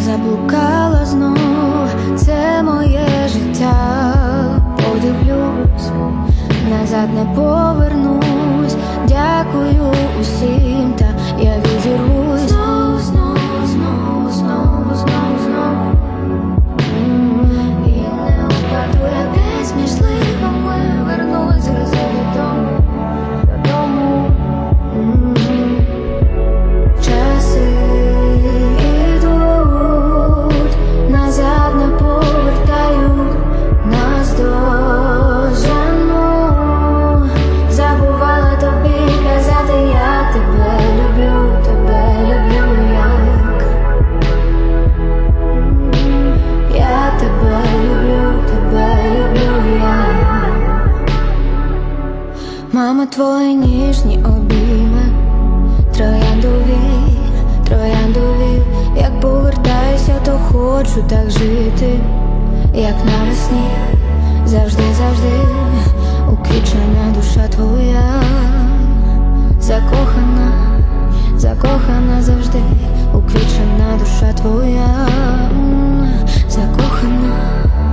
заблукала знов, це моє життя. Подивлюсь, назад не повернусь. Дякую усім, та я відірвусь знов, знов, знов, знов, знов, знов. І не упаду я десь між сливами, вернусь грози додому. Часи йдуть, назад не повертають, нас дожену. Забувала тобі казати, я тебе люблю як. Я тебе люблю як. Мама, твої ніжні обійми, трояндові, як повертаюся, то хочу так жити, як навесні, завжди, завжди, уквічена душа твоя, закохана завжди, уквічена душа твоя, закохана.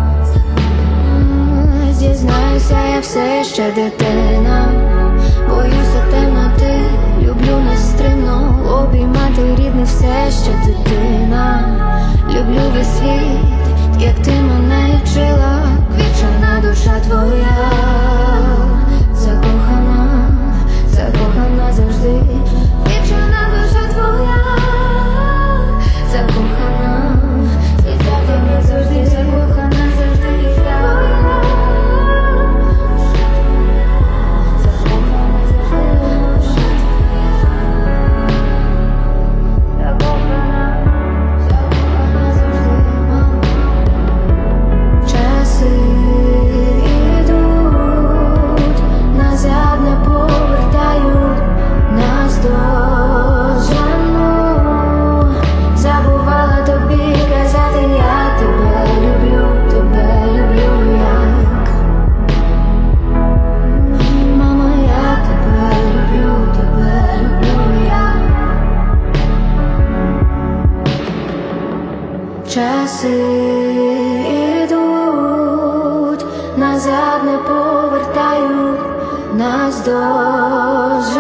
Зізнаюся, я все ще дитина, боюся темноти, люблю нестримно обіймати рідних, все ще дитина. Люблю весь світ, як ти мене і вчила, квічена душа твоя, закохана завжди, квічена душа твоя, закохана, закохана завжди, закохана завжди. Часи йдуть, назад не повертають, нас дожену.